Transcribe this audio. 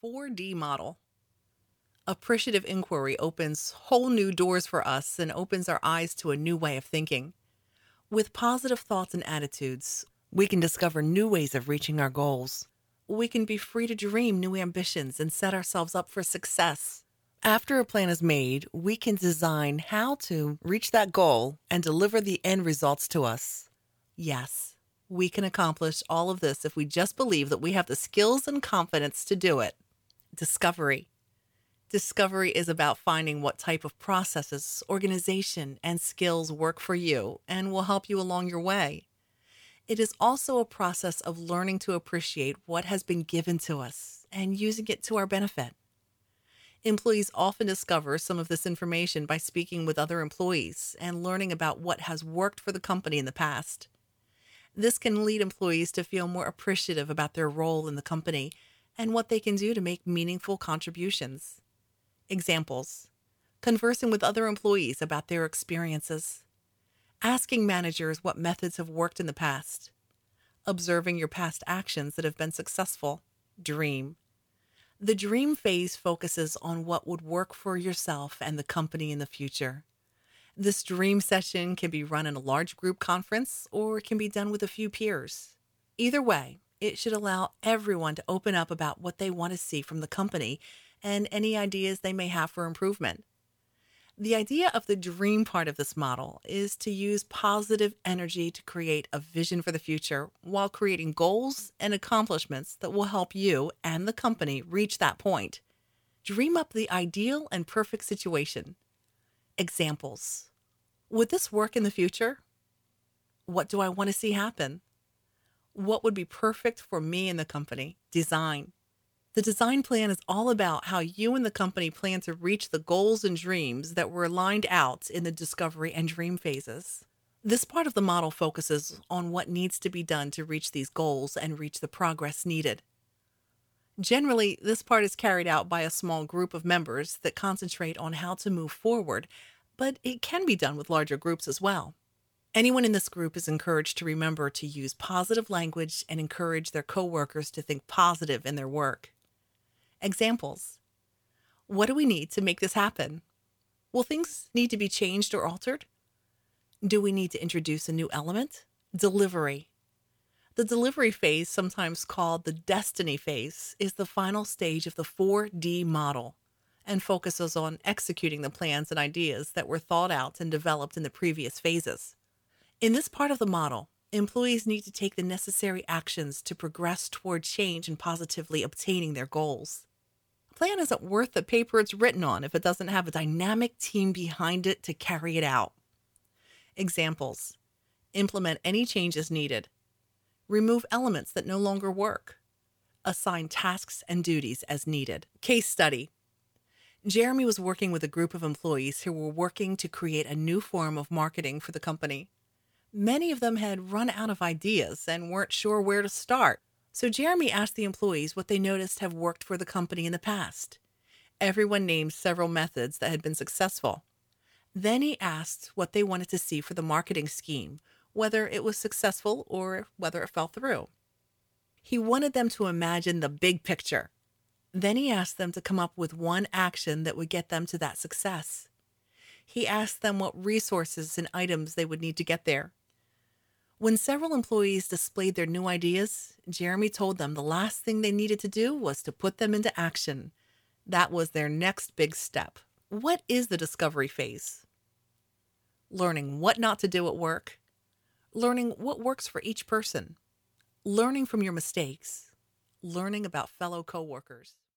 4D model. Appreciative inquiry opens whole new doors for us and opens our eyes to a new way of thinking. With positive thoughts and attitudes, we can discover new ways of reaching our goals. We can be free to dream new ambitions and set ourselves up for success. After a plan is made, we can design how to reach that goal and deliver the end results to us. Yes, we can accomplish all of this if we just believe that we have the skills and confidence to do it. Discovery. Discovery is about finding what type of processes, organization, and skills work for you and will help you along your way. It is also a process of learning to appreciate what has been given to us and using it to our benefit. Employees often discover some of this information by speaking with other employees and learning about what has worked for the company in the past. This can lead employees to feel more appreciative about their role in the company and what they can do to make meaningful contributions. Examples: conversing with other employees about their experiences, asking managers what methods have worked in the past, observing your past actions that have been successful. Dream. The dream phase focuses on what would work for yourself and the company in the future. This dream session can be run in a large group conference or it can be done with a few peers. Either way, it should allow everyone to open up about what they want to see from the company and any ideas they may have for improvement. The idea of the dream part of this model is to use positive energy to create a vision for the future while creating goals and accomplishments that will help you and the company reach that point. Dream up the ideal and perfect situation. Examples: would this work in the future? What do I want to see happen? What would be perfect for me and the company? Design. The design plan is all about how you and the company plan to reach the goals and dreams that were lined out in the discovery and dream phases. This part of the model focuses on what needs to be done to reach these goals and reach the progress needed. Generally, this part is carried out by a small group of members that concentrate on how to move forward, but it can be done with larger groups as well. Anyone in this group is encouraged to remember to use positive language and encourage their coworkers to think positive in their work. Examples: what do we need to make this happen? Will things need to be changed or altered? Do we need to introduce a new element? Delivery. The delivery phase, sometimes called the destiny phase, is the final stage of the 4D model and focuses on executing the plans and ideas that were thought out and developed in the previous phases. In this part of the model, employees need to take the necessary actions to progress toward change and positively obtaining their goals. A plan isn't worth the paper it's written on if it doesn't have a dynamic team behind it to carry it out. Examples: implement any changes needed, remove elements that no longer work, assign tasks and duties as needed. Case study: Jeremy was working with a group of employees who were working to create a new form of marketing for the company. Many of them had run out of ideas and weren't sure where to start. So Jeremy asked the employees what they noticed have worked for the company in the past. Everyone named several methods that had been successful. Then he asked what they wanted to see for the marketing scheme, whether it was successful or whether it fell through. He wanted them to imagine the big picture. Then he asked them to come up with one action that would get them to that success. He asked them what resources and items they would need to get there. When several employees displayed their new ideas, Jeremy told them the last thing they needed to do was to put them into action. That was their next big step. What is the discovery phase? Learning what not to do at work. Learning what works for each person. Learning from your mistakes. Learning about fellow coworkers.